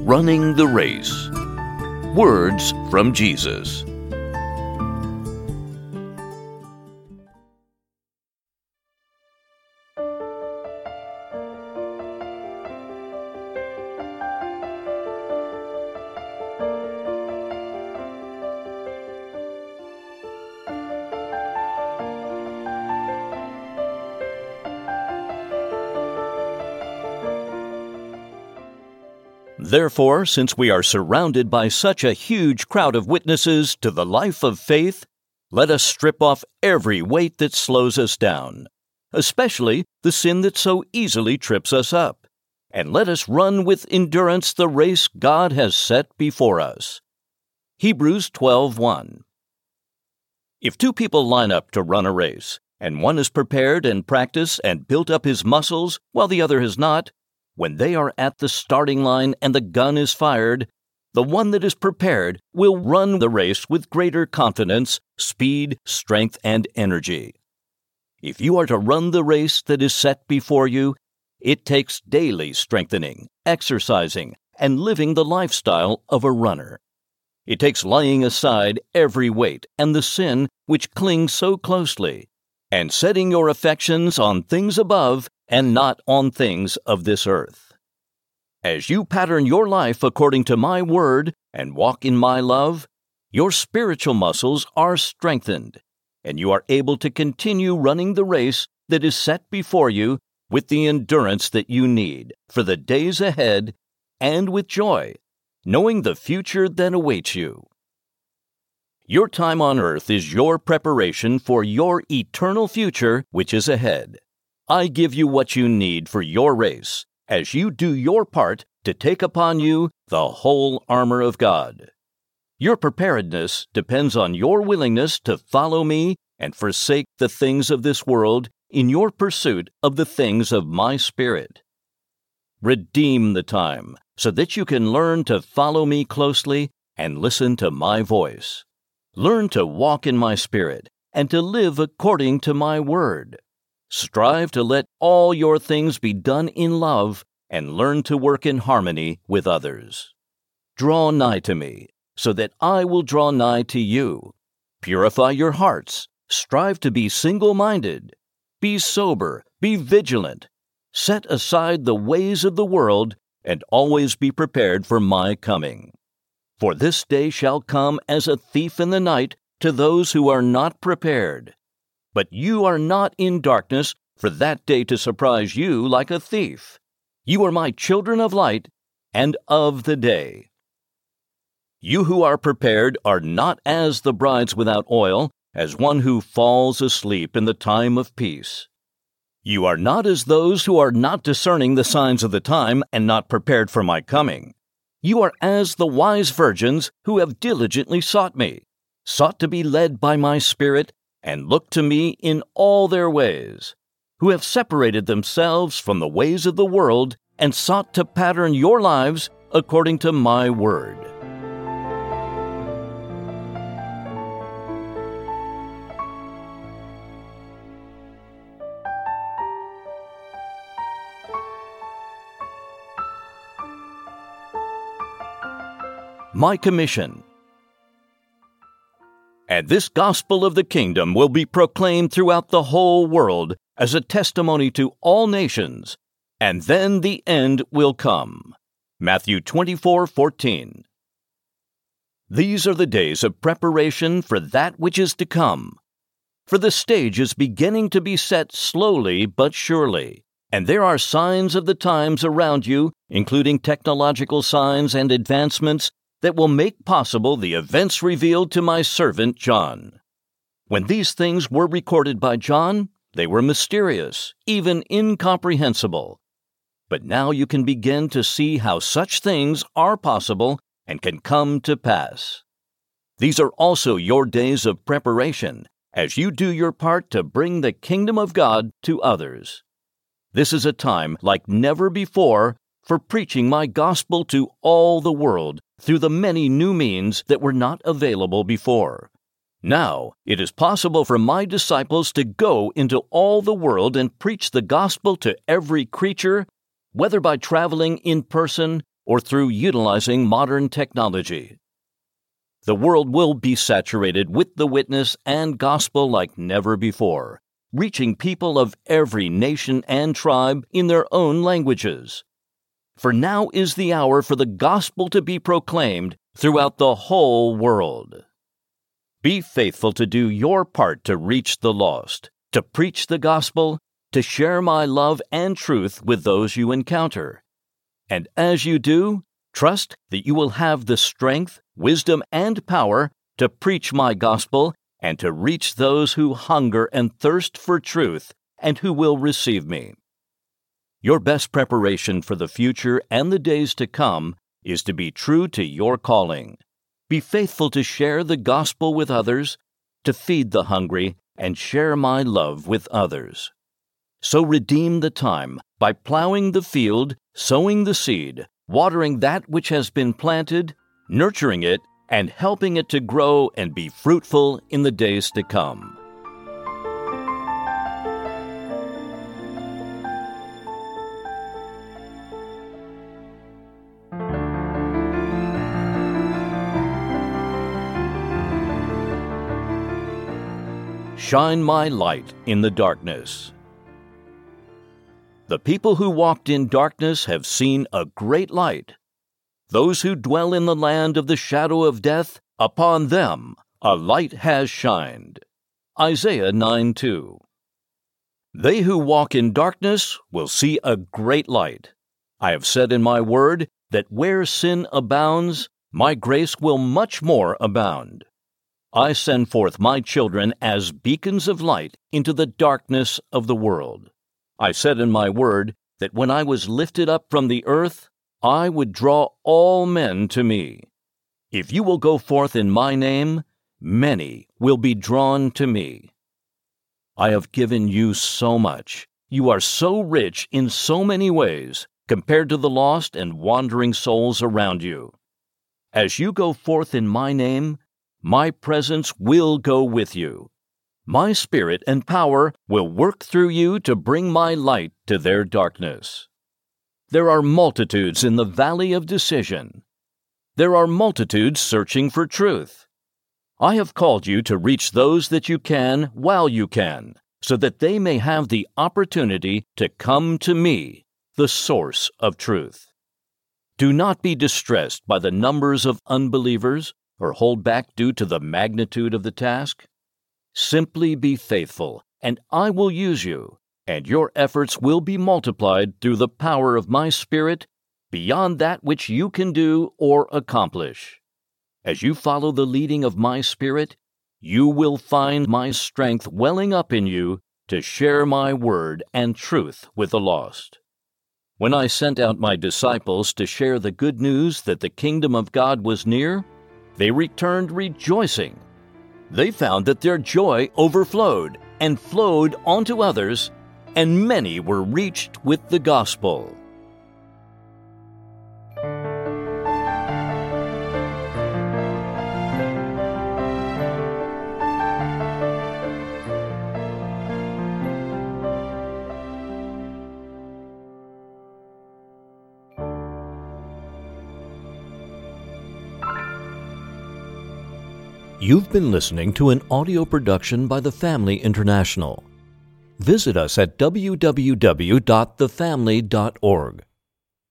Running the Race. Words from Jesus. Therefore, since we are surrounded by such a huge crowd of witnesses to the life of faith, let us strip off every weight that slows us down, especially the sin that so easily trips us up, and let us run with endurance the race God has set before us. Hebrews 12:1. If two people line up to run a race, and one is prepared and practiced and built up his muscles while the other has not, when they are at the starting line and the gun is fired, the one that is prepared will run the race with greater confidence, speed, strength, and energy. If you are to run the race that is set before you, it takes daily strengthening, exercising, and living the lifestyle of a runner. It takes laying aside every weight and the sin which clings so closely, and setting your affections on things above and not on things of this earth. As you pattern your life according to my word and walk in my love, your spiritual muscles are strengthened, and you are able to continue running the race that is set before you with the endurance that you need for the days ahead and with joy, knowing the future that awaits you. Your time on earth is your preparation for your eternal future which is ahead. I give you what you need for your race, as you do your part to take upon you the whole armor of God. Your preparedness depends on your willingness to follow me and forsake the things of this world in your pursuit of the things of my Spirit. Redeem the time so that you can learn to follow me closely and listen to my voice. Learn to walk in my Spirit and to live according to my word. Strive to let all your things be done in love and learn to work in harmony with others. Draw nigh to me, so that I will draw nigh to you. Purify your hearts. Strive to be single-minded. Be sober. Be vigilant. Set aside the ways of the world and always be prepared for my coming. For this day shall come as a thief in the night to those who are not prepared. But you are not in darkness for that day to surprise you like a thief. You are my children of light and of the day. You who are prepared are not as the brides without oil, as one who falls asleep in the time of peace. You are not as those who are not discerning the signs of the time and not prepared for my coming. You are as the wise virgins who have diligently sought me, sought to be led by my Spirit, and look to me in all their ways, who have separated themselves from the ways of the world and sought to pattern your lives according to my word. My commission. And this gospel of the kingdom will be proclaimed throughout the whole world as a testimony to all nations, and then the end will come. Matthew 24:14. These are the days of preparation for that which is to come. For the stage is beginning to be set slowly but surely, and there are signs of the times around you, including technological signs and advancements that will make possible the events revealed to my servant John. When these things were recorded by John, they were mysterious, even incomprehensible. But now you can begin to see how such things are possible and can come to pass. These are also your days of preparation, as you do your part to bring the kingdom of God to others. This is a time like never before for preaching my gospel to all the world through the many new means that were not available before. Now, it is possible for my disciples to go into all the world and preach the gospel to every creature, whether by traveling in person, or through utilizing modern technology. The world will be saturated with the witness and gospel like never before, reaching people of every nation and tribe in their own languages. For now is the hour for the gospel to be proclaimed throughout the whole world. Be faithful to do your part to reach the lost, to preach the gospel, to share my love and truth with those you encounter. And as you do, trust that you will have the strength, wisdom, and power to preach my gospel and to reach those who hunger and thirst for truth and who will receive me. Your best preparation for the future and the days to come is to be true to your calling. Be faithful to share the gospel with others, to feed the hungry, and share my love with others. So redeem the time by plowing the field, sowing the seed, watering that which has been planted, nurturing it, and helping it to grow and be fruitful in the days to come. Shine my light in the darkness. The people who walked in darkness have seen a great light. Those who dwell in the land of the shadow of death, upon them a light has shined. Isaiah 9:2. They who walk in darkness will see a great light. I have said in my word that where sin abounds, my grace will much more abound. I send forth my children as beacons of light into the darkness of the world. I said in my word that when I was lifted up from the earth, I would draw all men to me. If you will go forth in my name, many will be drawn to me. I have given you so much. You are so rich in so many ways compared to the lost and wandering souls around you. As you go forth in my name, my presence will go with you. My spirit and power will work through you to bring my light to their darkness. There are multitudes in the valley of decision. There are multitudes searching for truth. I have called you to reach those that you can while you can, so that they may have the opportunity to come to me, the source of truth. Do not be distressed by the numbers of unbelievers or hold back due to the magnitude of the task. Simply be faithful, and I will use you, and your efforts will be multiplied through the power of my Spirit beyond that which you can do or accomplish. As you follow the leading of my Spirit, you will find my strength welling up in you to share my word and truth with the lost. When I sent out my disciples to share the good news that the kingdom of God was near, they returned rejoicing. They found that their joy overflowed and flowed onto others, and many were reached with the gospel. You've been listening to an audio production by The Family International. Visit us at www.thefamily.org.